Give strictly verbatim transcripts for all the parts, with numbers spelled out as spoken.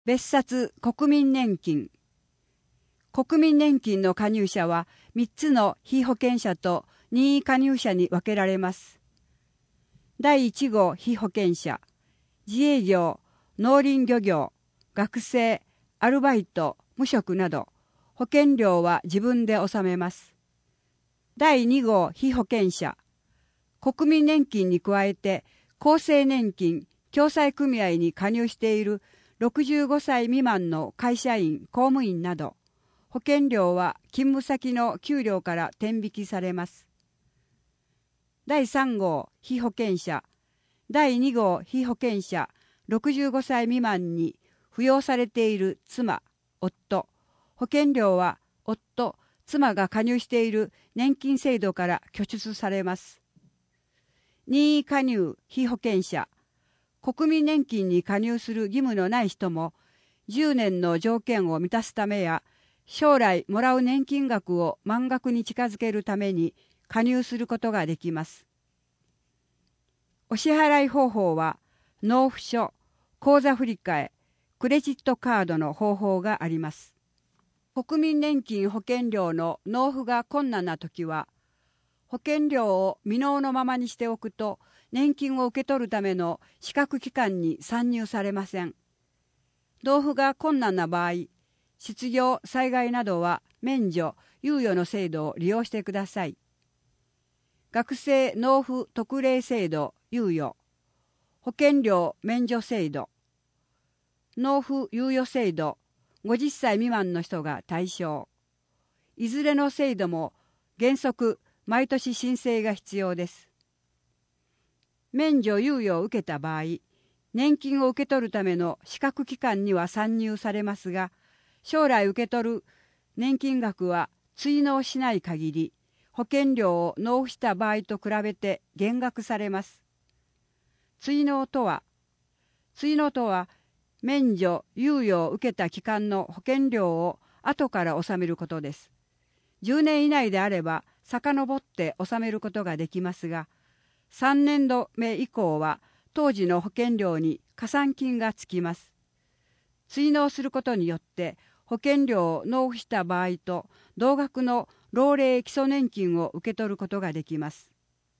別冊国民年金。国民年金の加入者はみっつの被保険者と任意加入者に分けられます。だいいち号被保険者、自営業、農林漁業、学生、アルバイト、無職など、保険料は自分で納めます。だいに号被保険者、国民年金に加えて厚生年金、共済組合に加入しているろくじゅうごさい未満の会社員、公務員など、保険料は勤務先の給料から天引きされます。だいさん号被保険者、だいに号被保険者、ろくじゅうごさい未満に扶養されている妻、夫、保険料は夫、妻が加入している年金制度から拠出されます。任意加入被保険者、国民年金に加入する義務のない人もじゅうねんの条件を満たすためや将来もらう年金額を満額に近づけるために加入することができます。お支払い方法は納付書、口座振替、クレジットカードの方法があります。国民年金保険料の納付が困難なときは保険料を未納のままにしておくと年金を受け取るための資格期間に算入されません。納付が困難な場合、失業、災害などは免除、猶予の制度を利用してください。学生納付特例制度猶予、保険料免除制度、納付猶予制度、ごじゅっさい未満の人が対象。いずれの制度も原則毎年申請が必要です。免除猶予を受けた場合、年金を受け取るための資格期間には算入されますが、将来受け取る年金額は追納しない限り、保険料を納付した場合と比べて減額されます。追納とは、追納とは、免除、猶予を受けた期間の保険料を後から納めることです。じゅうねん以内であれば、遡って納めることができますが、さんねんどめ以降は当時の保険料に加算金がつきます。追納することによって保険料を納付した場合と同額の老齢基礎年金を受け取ることができます。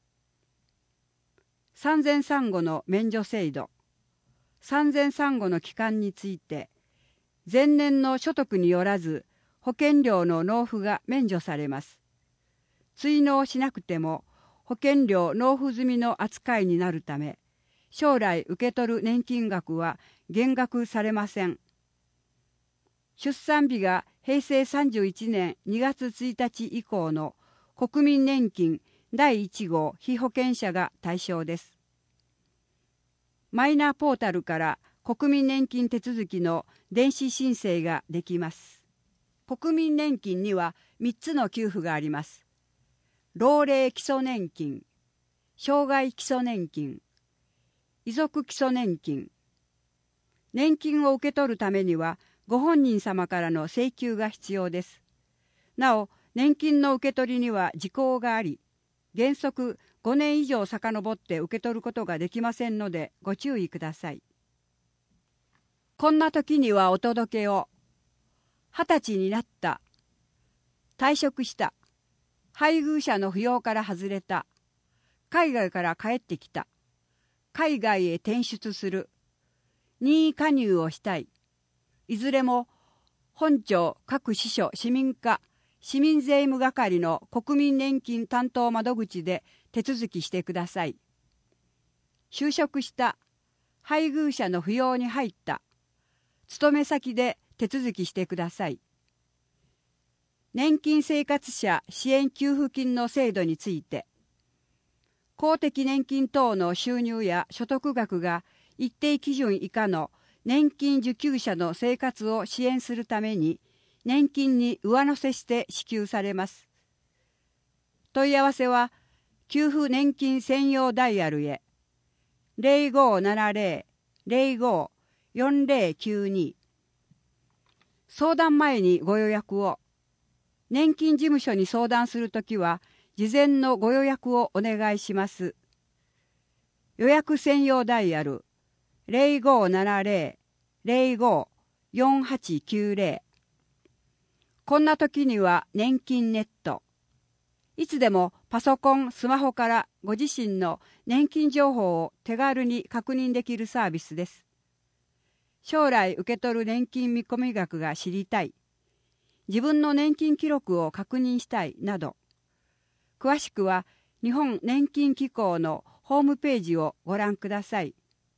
産前産後の免除制度。産前産後の期間について、前年の所得によらず保険料の納付が免除されます。追納しなくても保険料納付済みの扱いになるため、将来受け取る年金額は減額されません。出産日がへいせいさんじゅういちねんにがつついたち以降の国民年金だいいち号被保険者が対象です。マイナポータルから国民年金手続きの電子申請ができます。国民年金にはみっつの給付があります。老齢基礎年金、障害基礎年金、遺族基礎年金。年金を受け取るためにはご本人様からの請求が必要です。なお、年金の受け取りには時効があり、原則ごねん以上遡って受け取ることができませんのでご注意ください。こんな時にはお届けを。はたちになった。退職した。配偶者の扶養から外れた。海外から帰ってきた。海外へ転出する。任意加入をしたい。いずれも本庁各支所市民課市民税務係の国民年金担当窓口で手続きしてください。就職した。配偶者の扶養に入った。勤め先で手続きしてください。年金生活者支援給付金の制度について、公的年金等の収入や所得額が一定基準以下の年金受給者の生活を支援するために年金に上乗せして支給されます。問い合わせは給付年金専用ダイヤルへ ゼロごーななゼロ ゼロごー よんゼロきゅうに。相談前にご予約を。年金事務所に相談するときは事前のご予約をお願いします。予約専用ダイヤル ゼロごーななゼロ ゼロごーよんはちきゅうぜろ。こんな時には年金ネット。いつでもパソコン、スマホからご自身の年金情報を手軽に確認できるサービスです。将来受け取る年金見込み額が知りたい、自分の年金記録を確認したいなど、詳しくは日本年金機構のホームページをご覧ください。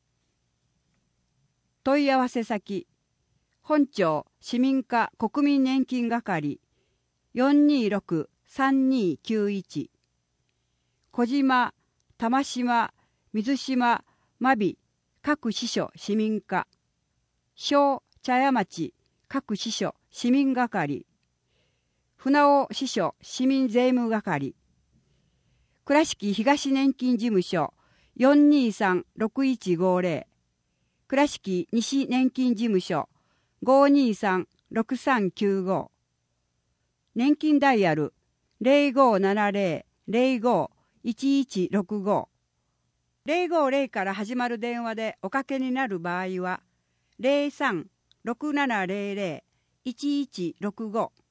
問い合わせ先、本庁市民課国民年金係 よんにーろくさんにーきゅういち、小島、玉島、水島、真備各支所市民課、小茶屋町各支所市民係、船尾支所市民税務係、倉敷東年金事務所 よんにーさんろくいちごぜろ、倉敷西年金事務所 ごにーさんろくさんきゅうご、年金ダイヤル ゼロごななゼロ ゼロご いちいちろくご、ゼロごゼロから始まる電話でおかけになる場合はゼロさんろくななゼロゼロ いちいちろくご